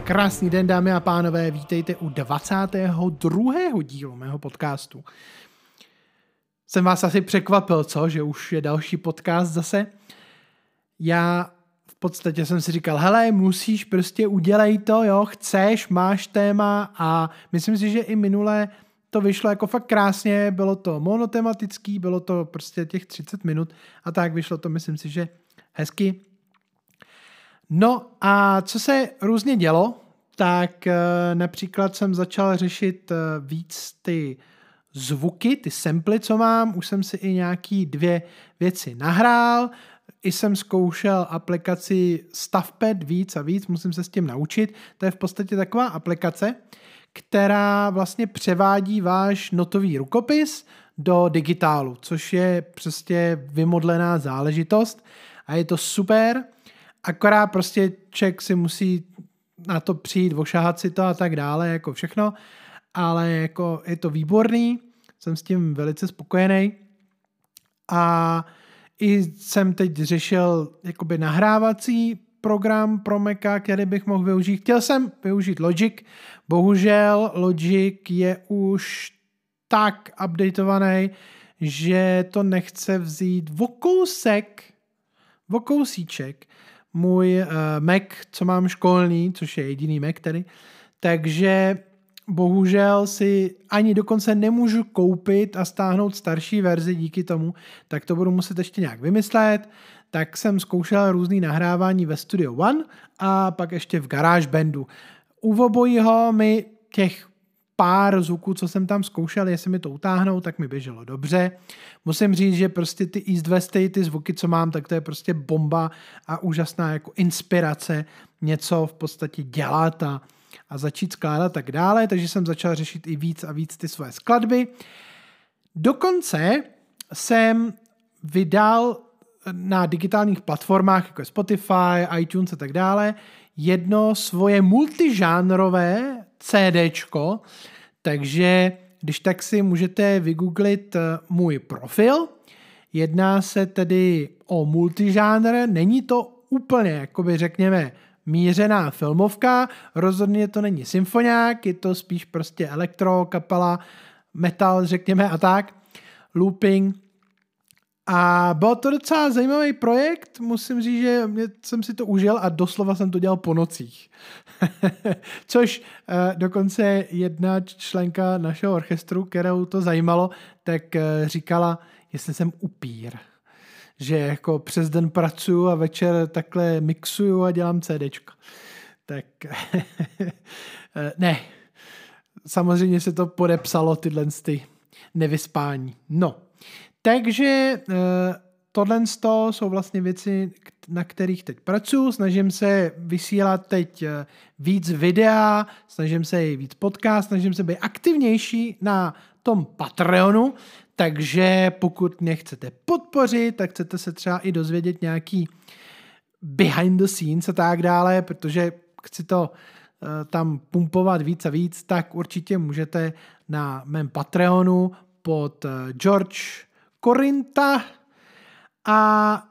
Krásný den, dámy a pánové, vítejte u 22. dílu mého podcastu. Jsem vás asi překvapil, co? Že už je další podcast zase. Já v podstatě jsem si říkal, hele, musíš, prostě udělej to, jo, chceš, máš téma a myslím si, že i minule to vyšlo jako fakt krásně, bylo to monotematický, bylo to prostě těch 30 minut a tak vyšlo to, myslím si, že hezky. No a co se různě dělo, tak například jsem začal řešit víc ty zvuky, ty samply, co mám, už jsem si i nějaký 2 věci nahrál, i jsem zkoušel aplikaci Stavpad víc a víc, musím se s tím naučit, to je v podstatě taková aplikace, která vlastně převádí váš notový rukopis do digitálu, což je prostě vymodlená záležitost a je to super. Akorát prostě člověk si musí na to přijít, ošahat si to a tak dále, jako všechno, ale jako je to výborný, jsem s tím velice spokojený a i jsem teď řešil jakoby nahrávací program pro Maca, který bych mohl využít. Chtěl jsem využít Logic, bohužel Logic je už tak updateovaný, že to nechce vzít o kousíček můj Mac, co mám školní, což je jediný Mac tedy, takže bohužel si ani dokonce nemůžu koupit a stáhnout starší verzi díky tomu, tak to budu muset ještě nějak vymyslet, tak jsem zkoušel různý nahrávání ve Studio One a pak ještě v GarageBandu. U obojího mi těch pár zvuků, co jsem tam zkoušel, jestli mi to utáhnou, tak mi běželo dobře. Musím říct, že prostě ty East Westy, ty zvuky, co mám, tak to je prostě bomba a úžasná jako inspirace něco v podstatě dělat a začít skládat tak dále, takže jsem začal řešit i víc a víc ty svoje skladby. Dokonce jsem vydal na digitálních platformách, jako je Spotify, iTunes a tak dále, jedno svoje multižánrové CDčko, takže když tak si můžete vygooglit můj profil. Jedná se tedy o multižánr, není to úplně, jakoby řekněme, mířená filmovka, rozhodně to není symfoniák, je to spíš prostě elektro, kapela, metal, řekněme a tak, looping. A byl to docela zajímavý projekt, musím říct, že jsem si to užil a doslova jsem to dělal po nocích. Což dokonce jedna členka našeho orchestru, kterou to zajímalo, tak říkala, jestli jsem upír. Že jako přes den pracuju a večer takhle mixuju a dělám CDčko. Tak ne, samozřejmě se to podepsalo tyhle nevyspání. No, takže tohle jsou vlastně věci, na kterých teď pracuji. Snažím se vysílat teď víc videa, snažím se i víc podcast, snažím se být aktivnější na tom Patreonu, takže pokud mě chcete podpořit, tak chcete se třeba i dozvědět nějaký behind the scenes a tak dále, protože chci to tam pumpovat víc a víc, tak určitě můžete na mém Patreonu pod George Korinta a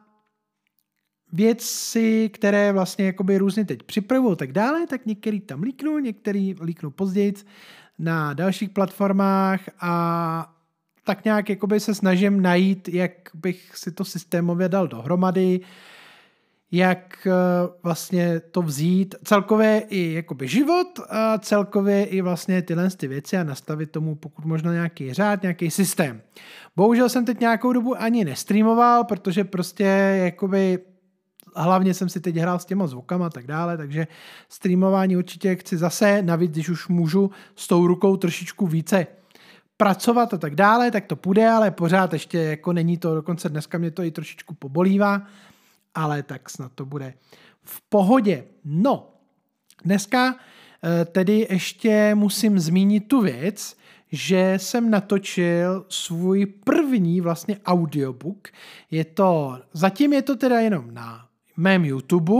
věci, které vlastně jakoby různě teď připravují tak dále, tak některý tam líknu, některý líknu později na dalších platformách a tak nějak jakoby se snažím najít, jak bych si to systémově dal dohromady, jak vlastně to vzít, celkově i jakoby život a celkově i vlastně tyhle ty věci a nastavit tomu pokud možno nějaký řád, nějaký systém. Bohužel jsem teď nějakou dobu ani nestreamoval, protože prostě jakoby hlavně jsem si teď hrál s těma zvukama a tak dále, takže streamování určitě chci zase, navíc když už můžu s tou rukou trošičku více pracovat a tak dále, tak to půjde, ale pořád ještě jako není to, dokonce dneska mě to i trošičku pobolívá, ale tak snad to bude v pohodě. No, dneska tedy ještě musím zmínit tu věc, že jsem natočil svůj první vlastně audiobook. Zatím je to teda jenom na mém YouTube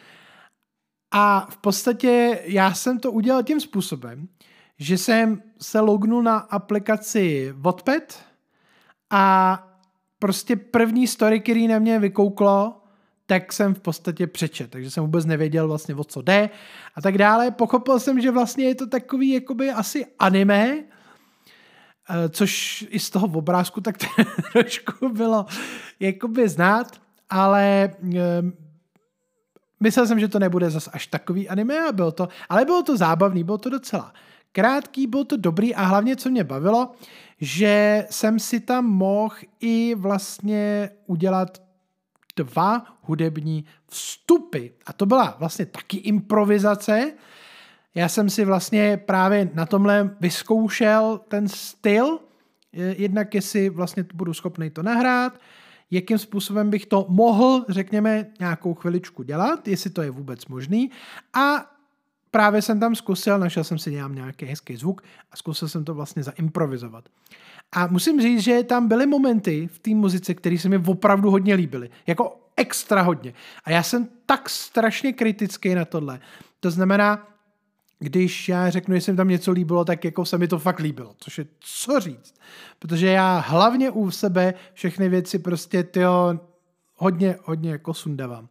a v podstatě já jsem to udělal tím způsobem, že jsem se lognul na aplikaci Wattpad a prostě první story, který na mě vykouklo, tak jsem v podstatě přečet, takže jsem vůbec nevěděl vlastně, o co jde a tak dále. Pochopil jsem, že vlastně je to takový jakoby asi anime, což i z toho obrázku tak trošku bylo jakoby znát, ale myslel jsem, že to nebude zas až takový anime a bylo to zábavný, bylo to docela krátký, bylo to dobrý a hlavně, co mě bavilo, že jsem si tam mohl i vlastně udělat 2 hudební vstupy. A to byla vlastně taky improvizace. Já jsem si vlastně právě na tomhle vyzkoušel ten styl, jednak jestli vlastně budu schopný to nahrát, jakým způsobem bych to mohl, řekněme, nějakou chviličku dělat, jestli to je vůbec možný. A právě jsem tam zkusil, našel jsem si nějaký hezký zvuk a zkusil jsem to vlastně zaimprovizovat. A musím říct, že tam byly momenty v té muzice, které se mi opravdu hodně líbily. Jako extra hodně. A já jsem tak strašně kritický na tohle. To znamená, když já řeknu, že se mi tam něco líbilo, tak jako se mi to fakt líbilo. Což je co říct. Protože já hlavně u sebe všechny věci prostě hodně jako sundávám.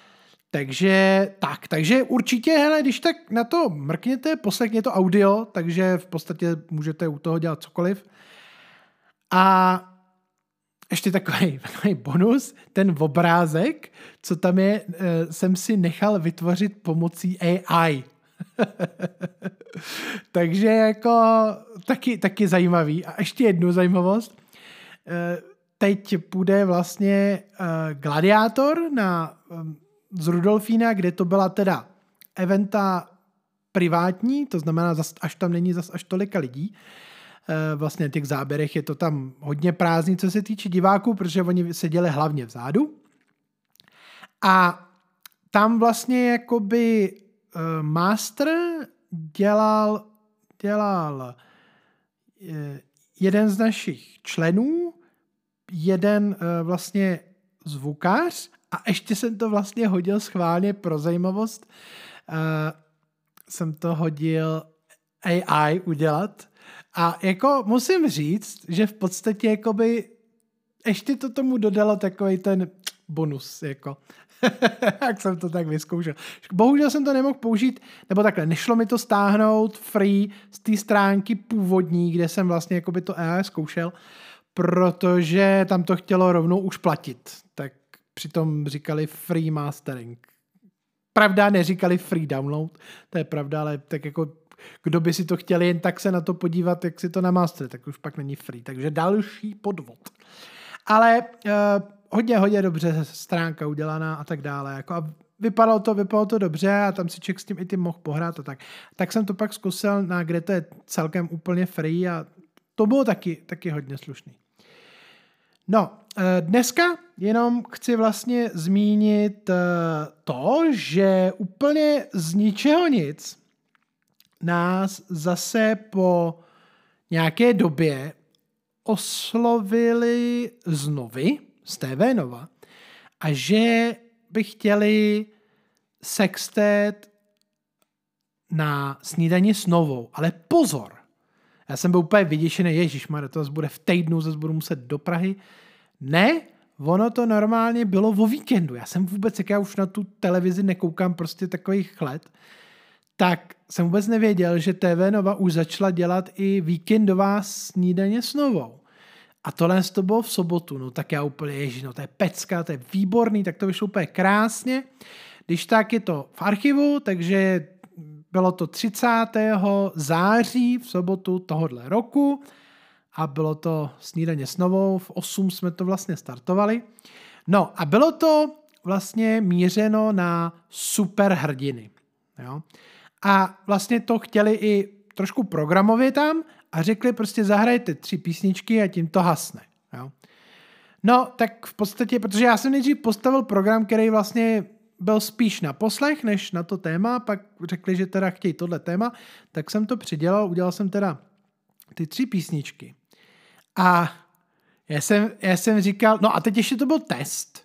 Takže určitě, hele, když tak na to mrkněte, poslechněte audio, takže v podstatě můžete u toho dělat cokoliv. A ještě takový bonus, ten obrázek, co tam je, jsem si nechal vytvořit pomocí AI. Takže jako taky zajímavý. A ještě jednu zajímavost. Teď půjde vlastně Gladiátor z Rudolfína, kde to byla teda eventa privátní, to znamená, až tam není zas až tolika lidí. Vlastně na těch záběrech je to tam hodně prázdný, co se týče diváků, protože oni seděli hlavně vzadu. A tam vlastně jakoby master dělal jeden z našich členů, jeden vlastně zvukář a ještě jsem to vlastně hodil schválně pro zajímavost. Jsem to hodil AI udělat a jako musím říct, že v podstatě jakoby ještě to tomu dodalo takový ten bonus, jako. Jak jsem to tak vyzkoušel. Bohužel jsem to nemohl použít, nebo takhle, nešlo mi to stáhnout free z té stránky původní, kde jsem vlastně jakoby to AI zkoušel, protože tam to chtělo rovnou už platit. Tak přitom říkali free mastering. Pravda, neříkali free download, to je pravda, ale tak jako kdo by si to chtěl jen tak se na to podívat, jak si to namástře, tak už pak není free. Takže další podvod. Ale hodně dobře stránka udělaná a tak dále. Jako a vypadalo to dobře a tam si člověk s tím i tím mohl pohrát a tak. Tak jsem to pak zkusil, kde to je celkem úplně free a to bylo taky hodně slušný. No, dneska jenom chci vlastně zmínit to, že úplně z ničeho nic nás zase po nějaké době oslovili znovy z TV Nova a že by chtěli sextet na snídani s Novou. Ale pozor, já jsem byl úplně vyděšený, ježišmarja, to zase bude v týdnu, zase budu muset do Prahy. Ne, ono to normálně bylo o víkendu. Já jsem vůbec, jak já už na tu televizi nekoukám prostě takových let, tak jsem vůbec nevěděl, že TV Nova už začala dělat i víkendová snídaně s Novou. A tohle to bylo v sobotu, no tak já úplně, to je pecka, to je výborný, tak to vyšlo úplně krásně. Když tak je to v archivu, takže bylo to 30. září v sobotu tohohle roku a bylo to snídaně s Novou, v 8 jsme to vlastně startovali. No a bylo to vlastně mířeno na superhrdiny. Jo? A vlastně to chtěli i trošku programově tam a řekli prostě zahrajte 3 písničky a tím to hasne. Jo? No tak v podstatě, protože já jsem nejdřív postavil program, který vlastně byl spíš na poslech, než na to téma, pak řekli, že teda chtějí tohle téma, tak jsem to přidělal, udělal jsem teda ty 3 písničky. A já jsem říkal, no a teď ještě to byl test,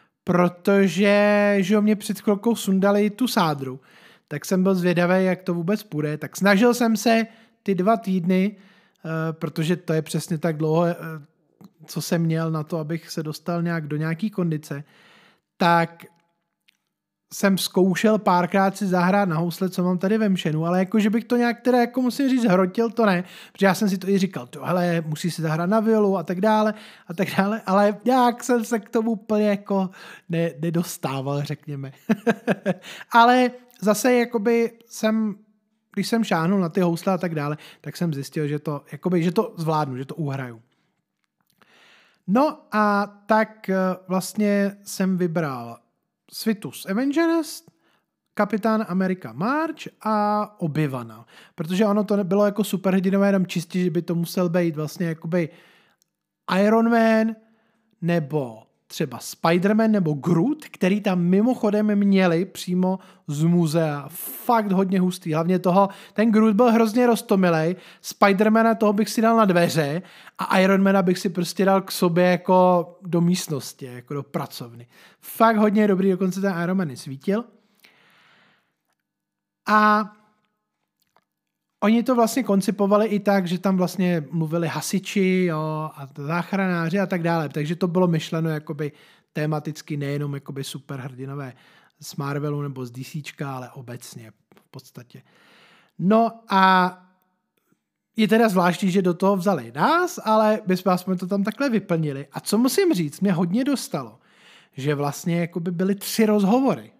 protože že mě před chvilkou sundali tu sádru, tak jsem byl zvědavý, jak to vůbec půjde, tak snažil jsem se ty 2 týdny, protože to je přesně tak dlouho, co jsem měl na to, abych se dostal nějak do nějaký kondice, tak jsem zkoušel párkrát si zahrát na housle, co mám tady ve Mšenu, ale jako, že bych to nějak teda, jako musím říct, hrotil, to ne, protože já jsem si to i říkal, hele, musí si zahrát na violu a tak dále, ale nějak jsem se k tomu úplně jako nedostával, řekněme. Ale zase, jakoby když jsem šáhnul na ty housle a tak dále, tak jsem zjistil, že to zvládnu, že to uhraju. No a tak vlastně jsem vybral Svitu z Avengers, Kapitán Amerika March a Obi-Wana. Protože ono to nebylo jako superhrdinové, jenom čistě, že by to musel být vlastně jakoby Iron Man nebo třeba Spider-Man nebo Groot, který tam mimochodem měli přímo z muzea. Fakt hodně hustý. Hlavně ten Groot byl hrozně roztomilej. Spider-Mana toho bych si dal na dveře a Iron Mana bych si prostě dal k sobě jako do místnosti, jako do pracovny. Fakt hodně dobrý, dokonce ten Iron Man svítil. A oni to vlastně koncipovali i tak, že tam vlastně mluvili hasiči, jo, a záchranáři a tak dále. Takže to bylo myšleno jakoby tematicky nejenom jakoby superhrdinové z Marvelu nebo z DCčka, ale obecně v podstatě. No a je teda zvláštní, že do toho vzali nás, ale my jsme to tam takhle vyplnili. A co musím říct, mě hodně dostalo, že vlastně jakoby byly 3 rozhovory.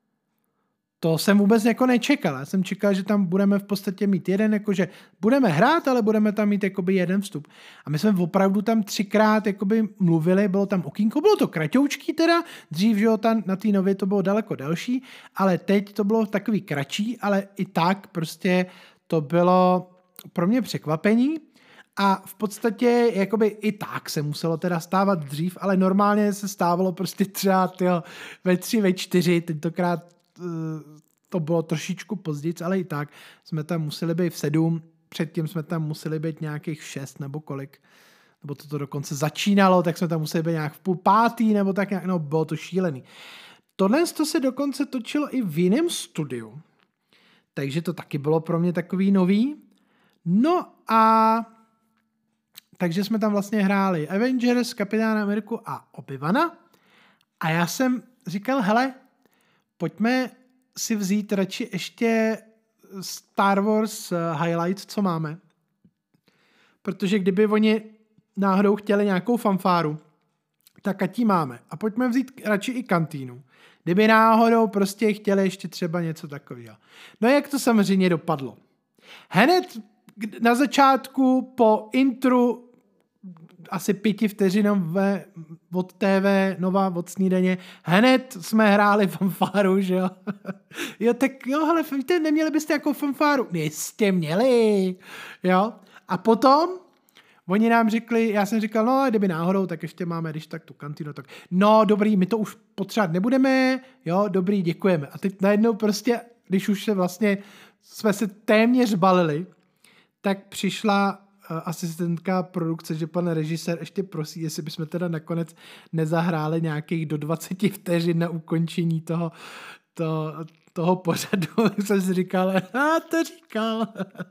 To jsem vůbec jako nečekal. Já jsem čekal, že tam budeme v podstatě mít jeden, jakože budeme hrát, ale budeme tam mít jakoby jeden vstup. A my jsme opravdu tam 3krát jakoby mluvili, bylo tam okýnko, bylo to kratoučký teda, dřív, že jo, na té nově to bylo daleko delší, ale teď to bylo takový kratší, ale i tak prostě to bylo pro mě překvapení. A v podstatě jakoby i tak se muselo teda stávat dřív, ale normálně se stávalo prostě třeba ve 3, ve 4, tentokrát to bylo trošičku později, ale i tak jsme tam museli být v 7, předtím jsme tam museli být nějakých 6 nebo kolik, nebo to dokonce začínalo, tak jsme tam museli být nějak v 4:30 nebo tak nějak, no bylo to šílený. Tohle se dokonce točilo i v jiném studiu, takže to taky bylo pro mě takový nový. No a takže jsme tam vlastně hráli Avengers, Kapitána Ameriku a Obi-Wana a já jsem říkal, hele, pojďme si vzít radši ještě Star Wars highlight, co máme. Protože kdyby oni náhodou chtěli nějakou fanfáru, tak ať ji máme. A pojďme vzít radši i kantýnu. Kdyby náhodou prostě chtěli ještě třeba něco takového. No jak to samozřejmě dopadlo? Hned na začátku po intru asi 5 vteřinové od TV, nová od snídaně, hned jsme hráli fanfáru, že jo? Jo, tak jo, hele, víte, neměli byste jako fanfáru? Jistě měli, jo? A potom oni nám řekli, já jsem říkal, no, kdyby náhodou, tak ještě máme, když tak tu kantýnu, tak no, dobrý, my to už potřebovat nebudeme, jo, dobrý, děkujeme. A teď najednou prostě, když už jsme se téměř balili, tak přišla asistentka produkce, že pan režisér ještě prosí, jestli bychom teda nakonec nezahráli nějakých do 20 vteřin na ukončení toho pořadu. Jsem si říkal, to říkal.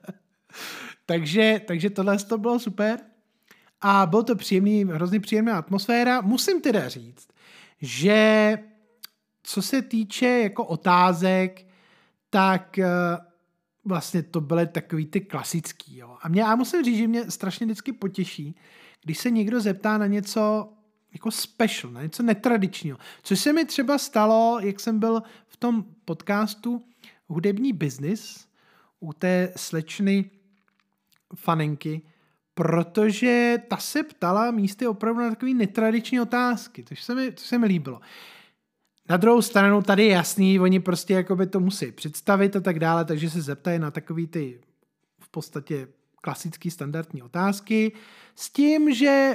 takže tohle to bylo super. A bylo to hrozně příjemná atmosféra. Musím teda říct, že co se týče jako otázek, tak vlastně to byly takový ty klasický. Jo. A já musím říct, že mě strašně vždycky potěší, když se někdo zeptá na něco jako special, na něco netradičního. Což se mi třeba stalo, jak jsem byl v tom podcastu Hudební biznis u té slečny Fanenky, protože ta se ptala místy opravdu na takový netradiční otázky, což se mi líbilo. Na druhou stranu tady je jasný, oni prostě jakoby to musí představit a tak dále, takže se zeptají na takový ty v podstatě klasický standardní otázky s tím, že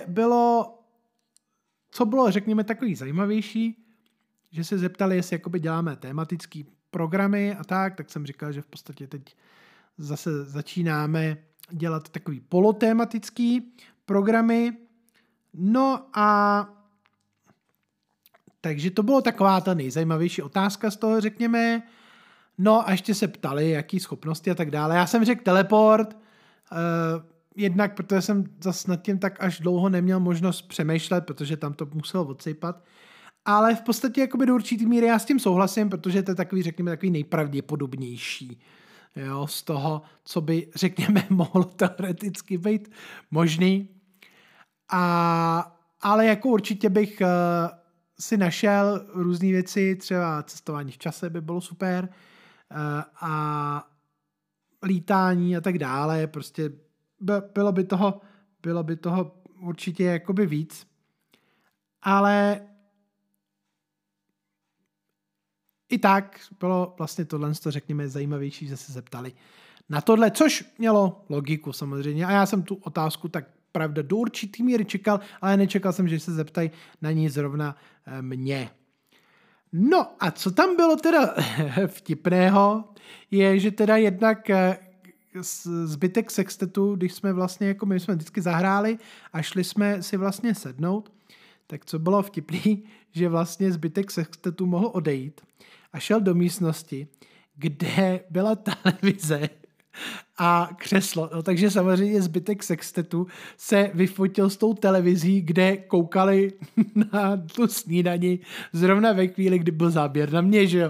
co bylo, řekněme, takový zajímavější, že se zeptali, jestli jakoby děláme tematický programy a tak jsem říkal, že v podstatě teď zase začínáme dělat takový polotématický programy. No a takže to bylo taková ta nejzajímavější otázka z toho, řekněme. No a ještě se ptali, jaký schopnosti a tak dále. Já jsem řekl teleport, jednak protože jsem zase nad tím tak až dlouho neměl možnost přemýšlet, protože tam to muselo odsejpat. Ale v podstatě jakoby do určitý míry já s tím souhlasím, protože to je takový, řekněme, takový nejpravděpodobnější, jo, z toho, co by, řekněme, mohlo teoreticky být možný. Ale jako určitě bych si našel různé věci, třeba cestování v čase by bylo super a lítání a tak dále, prostě bylo by toho určitě jakoby víc. Ale i tak bylo vlastně tohle, řekněme, zajímavější, že se zeptali na tohle, což mělo logiku samozřejmě. A já jsem tu otázku tak pravda do určitý míry čekal, ale nečekal jsem, že se zeptají na ní zrovna mě. No a co tam bylo teda vtipného, je, že teda jednak zbytek sextetu, když jsme vlastně, jako my jsme vždycky zahráli a šli jsme si vlastně sednout, tak co bylo vtipný, že vlastně zbytek sextetu mohl odejít a šel do místnosti, kde byla televize a křeslo. No, takže samozřejmě zbytek sextetu se vyfotil s tou televizí, kde koukali na tu snídani zrovna ve chvíli, kdy byl záběr na mě, že jo.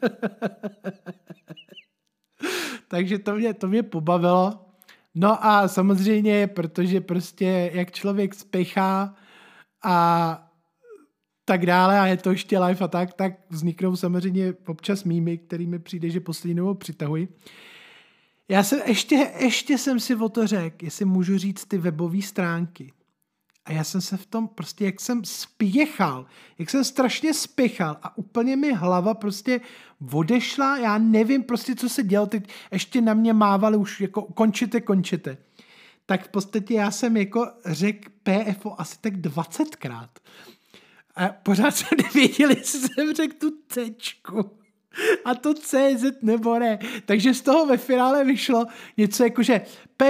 Takže to mě pobavilo. No a samozřejmě, protože prostě jak člověk spěchá a tak dále a je to ještě live a tak vzniknou samozřejmě občas mýmy, kterými přijde, že poslední dobou přitahuji. Já jsem ještě jsem si o to řekl, jestli můžu říct ty webové stránky. A já jsem se v tom prostě, jak jsem strašně spěchal a úplně mi hlava prostě odešla, já nevím prostě, co se dělo, teď ještě na mě mávali už jako končete. Tak v podstatě já jsem jako řekl PFO asi tak 20krát. A pořád jsem nevěděl, jestli jsem řekl tu Cčku. A to CZ nebo ne. Takže z toho ve finále vyšlo něco jako, že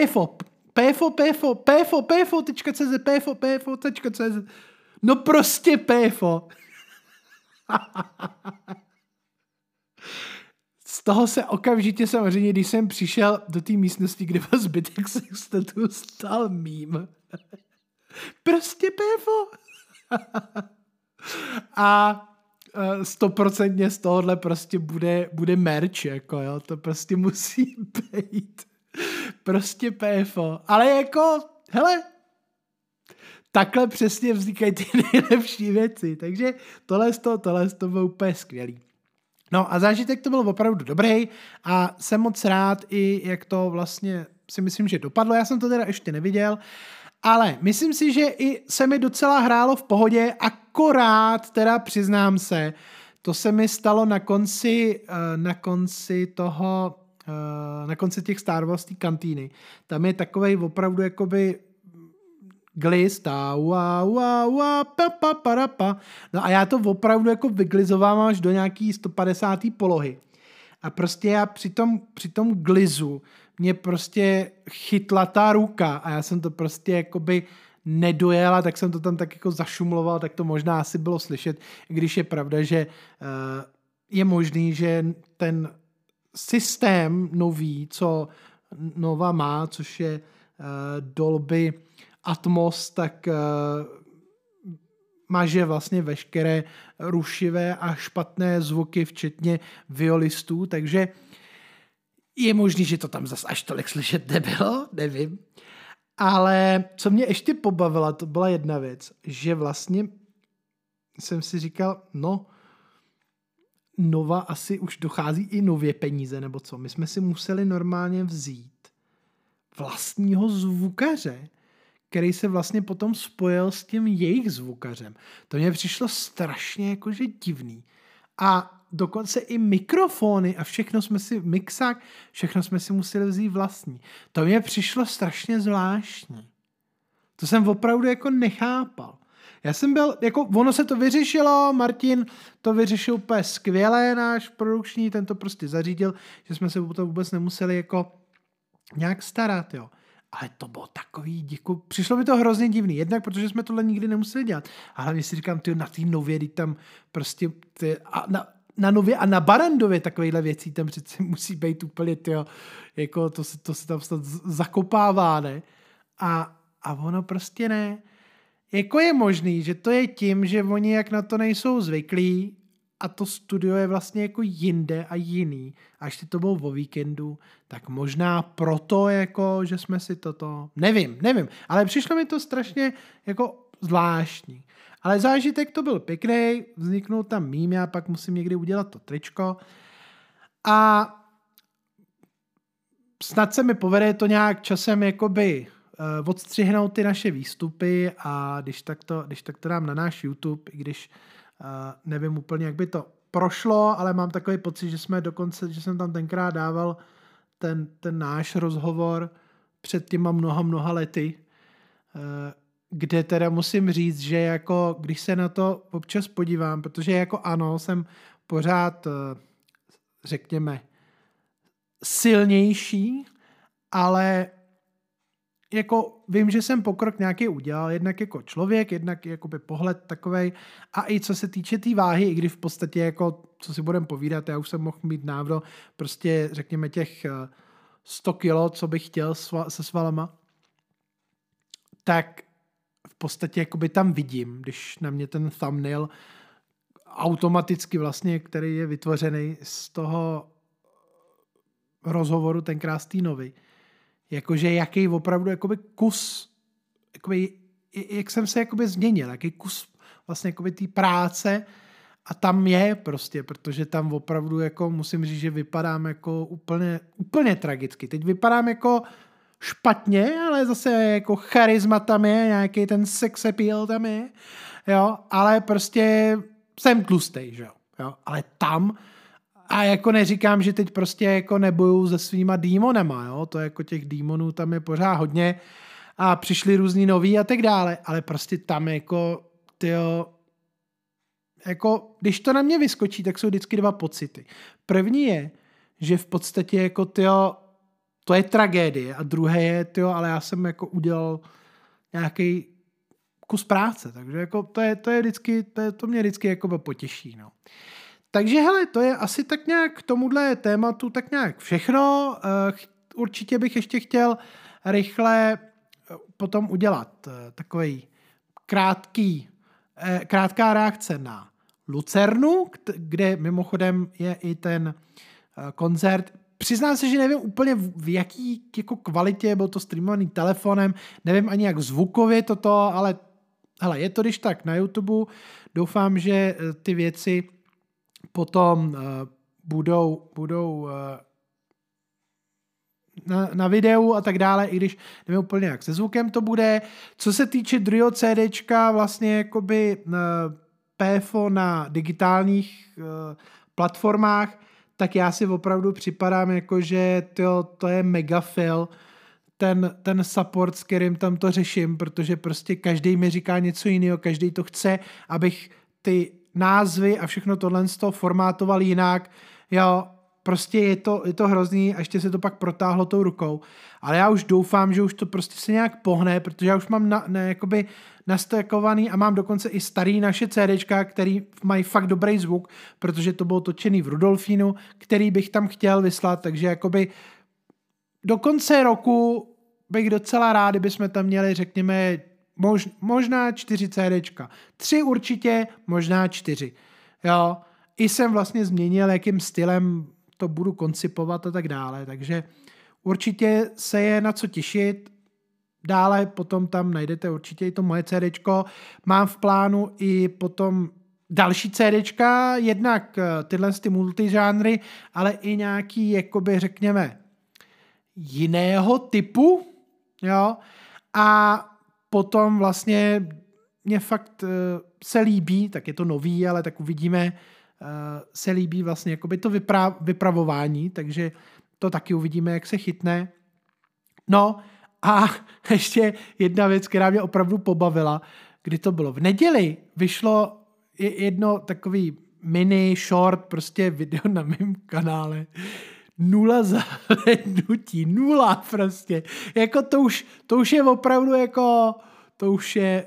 PFO.cz. No prostě PFO. Z toho se okamžitě samozřejmě, když jsem přišel do té místnosti, kde byl zbytek sextetu, stal mím. Prostě PFO. A 100% z tohohle prostě bude merch, jako jo, to prostě musí být prostě PFO, ale jako, hele, takhle přesně vznikají ty nejlepší věci, takže tohle to bylo úplně skvělý. No a zážitek to byl opravdu dobrý a jsem moc rád i jak to vlastně si myslím, že dopadlo, já jsem to teda ještě neviděl, ale myslím si, že i se mi docela hrálo v pohodě, akorát teda přiznám se, to se mi stalo na konci těch Star Wars kantýny. Tam je takovej opravdu jakoby glist no a já to opravdu jako vyglizovám až do nějaký 150. polohy. A prostě já při tom glizu mě prostě chytla ta ruka a já jsem to prostě jakoby nedojela, tak jsem to tam tak jako zašumloval, tak to možná asi bylo slyšet, když je pravda, že je možný, že ten systém nový, co Nova má, což je Dolby Atmos, tak maže vlastně veškeré rušivé a špatné zvuky, včetně violistů, takže je možný, že to tam zas až tolik slyšet nebylo, nevím. Ale co mě ještě pobavila, to byla jedna věc, že vlastně jsem si říkal, no, Nova asi už dochází i nově peníze, nebo co. My jsme si museli normálně vzít vlastního zvukaře, který se vlastně potom spojil s tím jejich zvukařem. To mě přišlo strašně jakože divný. A dokonce i mikrofony a mixák, všechno jsme si museli vzít vlastní. To mě přišlo strašně zvláštní. To jsem opravdu jako nechápal. Já jsem byl, jako ono se to vyřešilo, Martin to vyřešil úplně skvěle, náš produkční, ten to prostě zařídil, že jsme se o to vůbec nemuseli jako nějak starat, jo. Ale to bylo takový přišlo mi to hrozně divný, jednak protože jsme tohle nikdy nemuseli dělat. A hlavně si říkám, na té Nově, kdy tam prostě na Nově a na Barandově takovýhle věcí tam přece musí být úplně, jako to se tam snad zakopává, ne? A ono prostě ne. jako je možný, že to je tím, že oni jak na to nejsou zvyklí a to studio je vlastně jako jinde a jiný. Až ty to bylo o víkendu, tak možná proto jako, že jsme si toto... Nevím, ale přišlo mi to strašně jako zvláštní. Ale zážitek to byl pěkný, vzniknul tam mím, já pak musím někdy udělat to tričko. A snad se mi povede to nějak časem jakoby odstřihnout ty naše výstupy a když tak to dám na náš YouTube, i když nevím úplně, jak by to prošlo, ale mám takový pocit, že jsem tam tenkrát dával ten náš rozhovor před těma mnoha lety, kde teda musím říct, že jako když se na to občas podívám, protože jako ano, jsem pořád, řekněme, silnější, ale jako vím, že jsem pokrok nějaký udělal, jednak jako člověk, jednak jakoby pohled takovej a i co se týče té váhy, i když v podstatě jako, co si budem povídat, já už jsem mohl mít návdo prostě řekněme těch 100 kilo, co bych chtěl se svalama, tak v podstatě jakoby tam vidím, když na mě ten thumbnail automaticky vlastně, který je vytvořený z toho rozhovoru tenkrát z té novy, jakože jaký opravdu jakoby kus, jakoby, jak jsem se jakoby změnil, jaký kus vlastně jakoby té práce a tam je prostě, protože tam opravdu jako musím říct, že vypadám jako úplně tragicky. Teď vypadám jako špatně, ale zase jako charisma tam je, nějaký ten sex appeal tam je, jo, ale prostě jsem tlustej, že jo, ale tam a jako neříkám, že teď prostě jako nebojuju se svýma démonama, jo, to jako těch démonů tam je pořád hodně a přišli různý noví a tak dále, ale prostě tam jako, tyjo, jako, když to na mě vyskočí, tak jsou vždycky dva pocity. První je, že v podstatě jako, tyjo, to je tragédie a druhé je, tyjo, ale já jsem jako udělal nějaký kus práce, takže jako to je vždycky, to mě vždycky jako potěší, no. Takže hele, to je asi tak nějak k tomuhle tématu tak nějak všechno. Určitě bych ještě chtěl rychle potom udělat takový krátká reakce na Lucernu, kde mimochodem je i ten koncert. Přiznám se, že nevím úplně v jaký jako kvalitě, byl to streamovaný telefonem, nevím ani jak zvukově toto, ale hele, je to když tak na YouTube. Doufám, že ty věci potom budou na videu a tak dále, i když nevím úplně, jak se zvukem to bude. Co se týče druhého CDčka, vlastně jakoby PFO na digitálních platformách, tak já si opravdu připadám jako, že to je mega fail, ten support, s kterým tam to řeším, protože prostě každý mi říká něco jiného, každý to chce, abych ty názvy a všechno tohle z toho formátoval jinak, jo, prostě je to hrozný a ještě se to pak protáhlo tou rukou, ale já už doufám, že už to prostě se nějak pohne, protože já už mám jakoby nastakovaný a mám dokonce i starý naše CDčka, který mají fakt dobrý zvuk, protože to bylo točený v Rudolfínu, který bych tam chtěl vyslat, takže jakoby do konce roku bych docela rád, kdybychom tam měli, řekněme, možná 4 CDčka. 3 určitě, možná 4. Jo. I jsem vlastně změnil, jakým stylem to budu koncipovat a tak dále. Takže určitě se je na co těšit. Dále potom tam najdete určitě i to moje CDčko. Mám v plánu i potom další CDčka, jednak tyhle ty multižánry, ale i nějaký, jakoby řekněme, jiného typu. Jo. A potom vlastně mě fakt se líbí, tak je to nový, ale tak uvidíme, se líbí vlastně jakoby to vypravování, takže to taky uvidíme, jak se chytne. No a ještě jedna věc, která mě opravdu pobavila, kdy to bylo. V neděli vyšlo jedno takový mini short prostě video na mém kanále. 0 zahlédnutí, 0 prostě. Jako to už je opravdu jako, to už je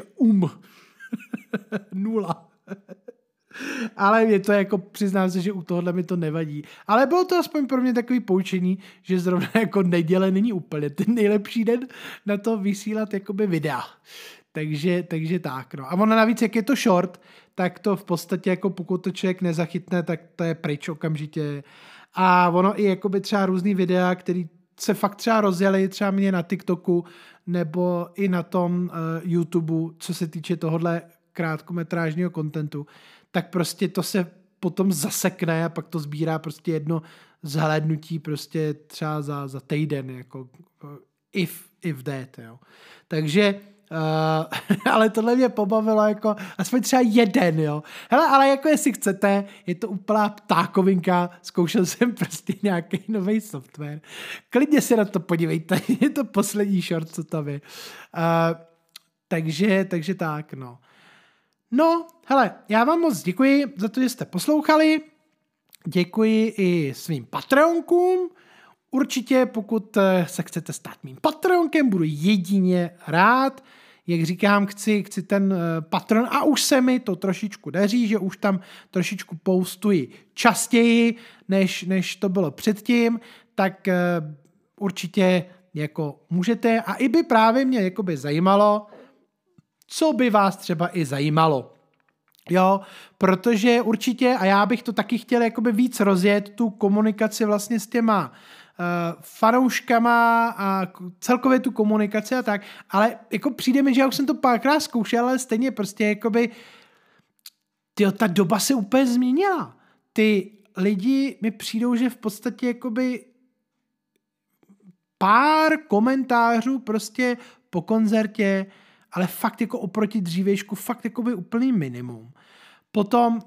0. Ale mě to jako, přiznám se, že u tohohle mi to nevadí. Ale bylo to aspoň pro mě takový poučení, že zrovna jako neděle není úplně ten nejlepší den na to vysílat jakoby videa. takže tak, no. A ono navíc, jak je to short, tak to v podstatě, jako pokud to člověk nezachytne, tak to je pryč okamžitě. A ono i jakoby třeba různý videa, který se fakt třeba rozjeli, třeba mě na TikToku, nebo i na tom YouTube, co se týče tohohle krátkometrážního kontentu, tak prostě to se potom zasekne a pak to sbírá prostě jedno zhlédnutí prostě třeba za týden, jako if that, jo. Takže ale tohle mě pobavilo jako aspoň třeba jeden, jo. Hele, ale jako jestli chcete, je to úplná ptákovinka, zkoušel jsem prostě nějaký nový software. Klidně se na to podívejte, je to poslední short, co tam je. Takže tak, no. No, hele, já vám moc děkuji za to, že jste poslouchali. Děkuji i svým Patreonkům. Určitě, pokud se chcete stát mým Patreonkem, budu jedině rád. Jak říkám, chci ten Patreon a už se mi to trošičku daří, že už tam trošičku postuji častěji, než to bylo předtím, tak určitě jako můžete a i by právě mě jakoby zajímalo, co by vás třeba i zajímalo. Jo, protože určitě, a já bych to taky chtěl jakoby víc rozjet, tu komunikaci vlastně s těma fanouškama a celkově tu komunikaci a tak, ale jako přijde mi, že já už jsem to párkrát zkoušel, ale stejně prostě jakoby ta doba se úplně změnila. Ty lidi mi přijdou, že v podstatě jakoby pár komentářů prostě po koncertě, ale fakt jako oproti dřívějšku, fakt jakoby úplný minimum. Potom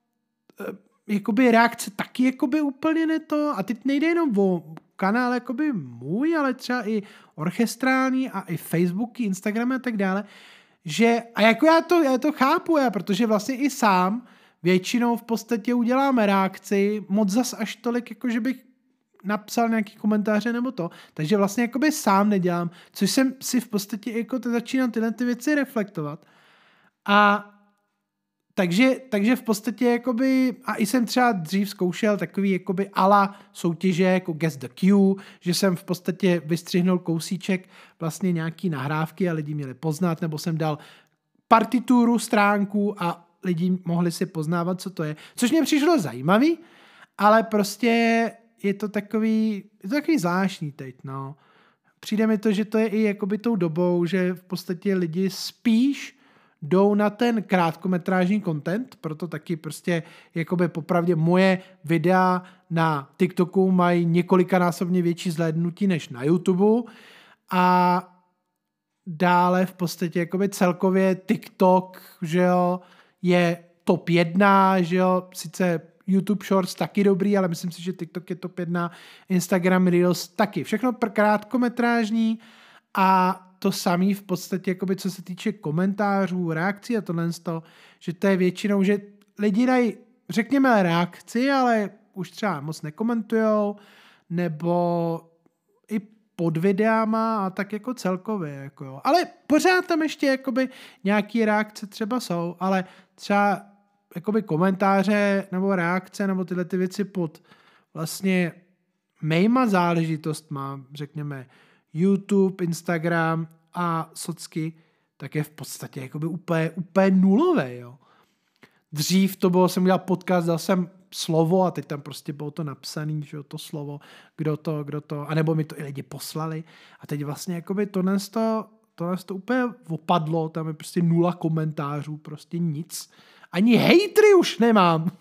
jakoby reakce taky jakoby úplně ne to, a teď nejde jenom o kanál jakoby můj, ale třeba i orchestrální a i Facebooky, Instagramy a tak dále, že, a jako já to chápu, protože vlastně i sám většinou v podstatě uděláme reakci, moc zas až tolik, jako že bych napsal nějaký komentáře nebo to, takže vlastně jakoby sám nedělám, což jsem si v podstatě jako začínám tyhle ty věci reflektovat. A takže v podstatě jakoby, a i jsem třeba dřív zkoušel takový jakoby ala soutěže jako Guess the Q, že jsem v podstatě vystřihnul kousíček vlastně nějaký nahrávky a lidi měli poznat, nebo jsem dal partituru, stránku a lidi mohli si poznávat, co to je. Což mě přišlo zajímavý, ale prostě je to takový zvláštní teď, no. Přijde mi to, že to je i jakoby tou dobou, že v podstatě lidi spíš jdou na ten krátkometrážní content, proto taky prostě jakoby popravdě moje videa na TikToku mají několikanásobně větší zhlédnutí než na YouTube a dále v podstatě jakoby celkově TikTok, že jo, je top 1, že jo, sice YouTube Shorts taky dobrý, ale myslím si, že TikTok je top 1, Instagram Reels taky. Všechno krátkometrážní a to samé v podstatě, jakoby, co se týče komentářů, reakcí a tohle, že to je většinou, že lidi dají, řekněme, reakci, ale už třeba moc nekomentujou, nebo i pod videama a tak jako celkově. Jako jo. Ale pořád tam ještě jakoby nějaký reakce třeba jsou, ale třeba jakoby komentáře nebo reakce nebo tyhle ty věci pod vlastně mýma záležitostma, řekněme YouTube, Instagram a socky, tak je v podstatě jakoby úplně nulové, jo. Dřív to bylo, jsem udělal podcast, dal jsem slovo a teď tam prostě bylo to napsané, že jo, to slovo, kdo to, anebo mi to i lidi poslali a teď vlastně jakoby tohle to úplně opadlo, tam je prostě 0 komentářů, prostě nic. Ani hejtry už nemám.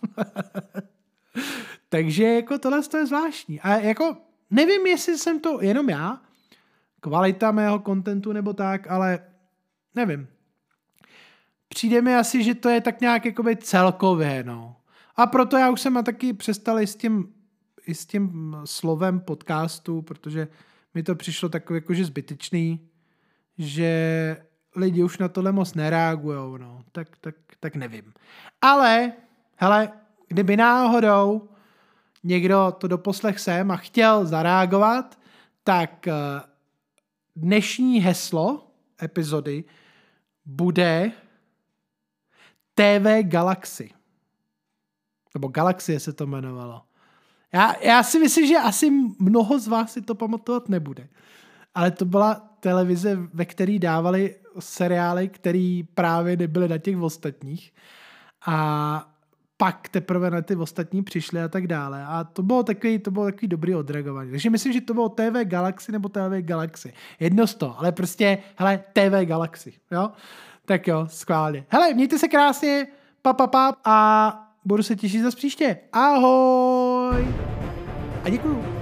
Takže jako tohle je zvláštní. A jako nevím, jestli jsem to jenom já, kvalita mého kontentu nebo tak, ale nevím. Přijde mi asi, že to je tak nějak jakoby celkově, no. A proto já už jsem taky přestal i s tím slovem podcastu, protože mi to přišlo takový jakože zbytečný, že lidi už na tohle moc nereagujou, no. Tak nevím. Ale, hele, kdyby náhodou někdo to doposlech sem a chtěl zareagovat, tak dnešní heslo epizody bude TV Galaxy. Nebo Galaxie se to jmenovalo. Já si myslím, že asi mnoho z vás si to pamatovat nebude. Ale to byla televize, ve které dávali seriály, který právě nebyly na těch ostatních. A pak teprve na ty ostatní přišly a tak dále. A to bylo takový dobrý odreagování. Takže myslím, že to bylo TV Galaxy nebo TV Galaxy. Jedno z toho, ale prostě, hele, TV Galaxy, jo? Tak jo, skválně. Hele, mějte se krásně, a budu se těšit zase příště. Ahoj! A děkuju.